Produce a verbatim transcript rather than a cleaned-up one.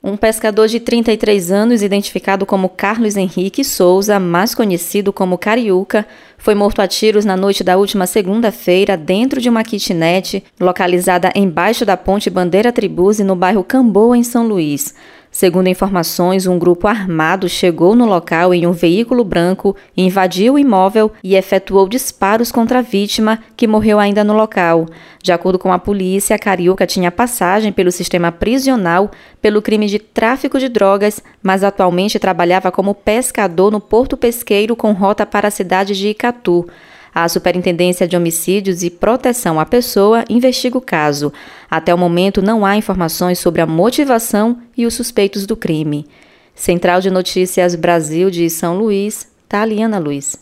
Um pescador de trinta e três anos, identificado como Carlos Henrique Souza, mais conhecido como Cariúca, foi morto a tiros na noite da última segunda-feira dentro de uma kitnet localizada embaixo da ponte Bandeira Tribuzzi, no bairro Camboa, em São Luís. Segundo informações, um grupo armado chegou no local em um veículo branco, invadiu o imóvel e efetuou disparos contra a vítima, que morreu ainda no local. De acordo com a polícia, Cariúca tinha passagem pelo sistema prisional pelo crime de tráfico de drogas, mas atualmente trabalhava como pescador no Porto Pesqueiro com rota para a cidade de Icatu. A Superintendência de Homicídios e Proteção à Pessoa investiga o caso. Até o momento, não há informações sobre a motivação e os suspeitos do crime. Central de Notícias Brasil de São Luís, Taliana Luiz.